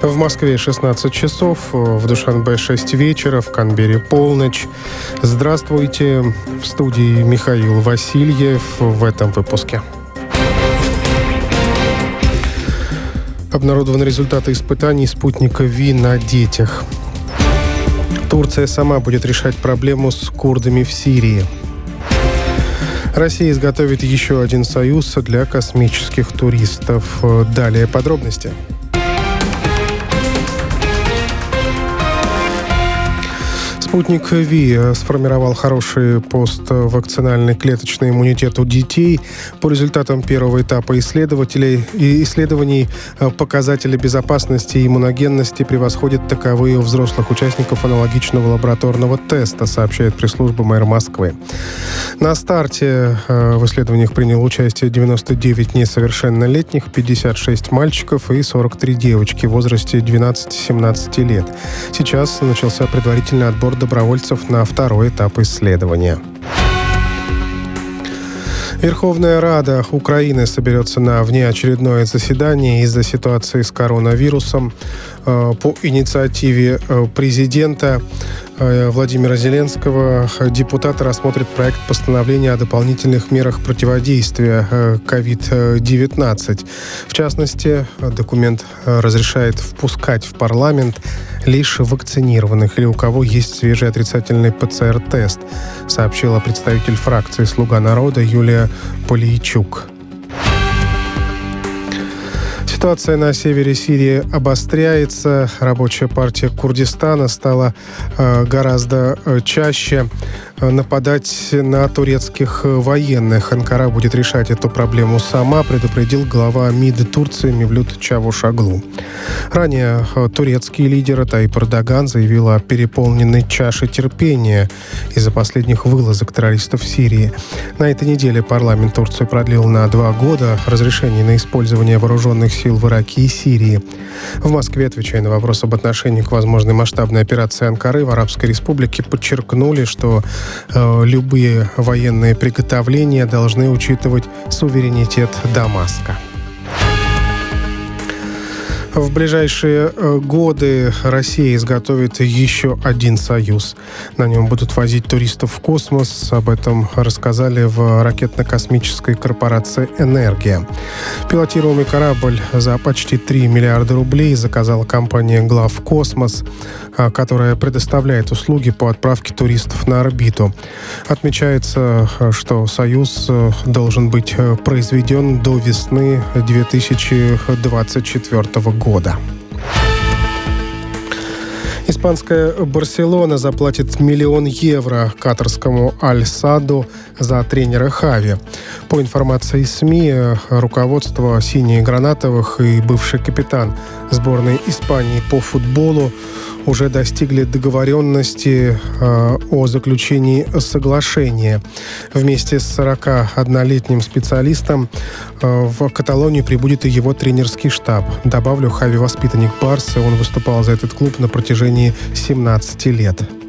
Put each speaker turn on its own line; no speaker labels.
В Москве 16 часов, в Душанбе 6 вечера, в Канберре полночь. Здравствуйте, в студии Михаил Васильев в этом выпуске. Обнародованы результаты испытаний спутника Ви на детях. Турция сама будет решать проблему с курдами в Сирии. Россия изготовит еще один союз для космических туристов. Далее подробности. Спутник Ви сформировал хороший поствакцинальный клеточный иммунитет у детей. По результатам первого этапа исследований показатели безопасности и иммуногенности превосходят таковые у взрослых участников аналогичного лабораторного теста, сообщает пресс-служба мэра Москвы. На старте в исследованиях приняло участие 99 несовершеннолетних, 56 мальчиков и 43 девочки в возрасте 12-17 лет. Сейчас начался предварительный отбор добровольцев на второй этап исследования. Верховная Рада Украины соберется на внеочередное заседание из-за ситуации с коронавирусом. По инициативе президента Владимира Зеленского депутаты рассмотрят проект постановления о дополнительных мерах противодействия COVID-19. В частности, документ разрешает впускать в парламент лишь вакцинированных или у кого есть свежий отрицательный ПЦР-тест, сообщила представитель фракции «Слуга народа» Юлия Полейчук. Ситуация на севере Сирии обостряется. Рабочая партия Курдистана стала гораздо чаще нападать на турецких военных. Анкара будет решать эту проблему сама, предупредил глава МИД Турции Мевлют Чавушоглу. Ранее турецкий лидер Таyyip Эрдоган заявил о переполненной чаше терпения из-за последних вылазок террористов в Сирии. На этой неделе парламент Турции продлил на 2 года разрешение на использование вооруженных сил в Ираке и Сирии. В Москве, отвечая на вопрос об отношении к возможной масштабной операции Анкары в Арабской Республике, подчеркнули, что любые военные приготовления должны учитывать суверенитет Дамаска. В ближайшие годы Россия изготовит еще один союз. На нем будут возить туристов в космос. Об этом рассказали в ракетно-космической корпорации «Энергия». Пилотируемый корабль за почти 3 миллиарда рублей заказала компания «Главкосмос», которая предоставляет услуги по отправке туристов на орбиту. Отмечается, что союз должен быть произведен до весны 2024 года. Испанская «Барселона» заплатит 1 миллион евро катарскому «Аль-Саду» за тренера Хави. По информации СМИ, руководство «Сине-гранатовых» и бывший капитан сборной Испании по футболу уже достигли договоренности о заключении соглашения. Вместе с 41-летним специалистом в Каталонию прибудет и его тренерский штаб. Добавлю, Хави воспитанник Барсы, он выступал за этот клуб на протяжении 17 лет.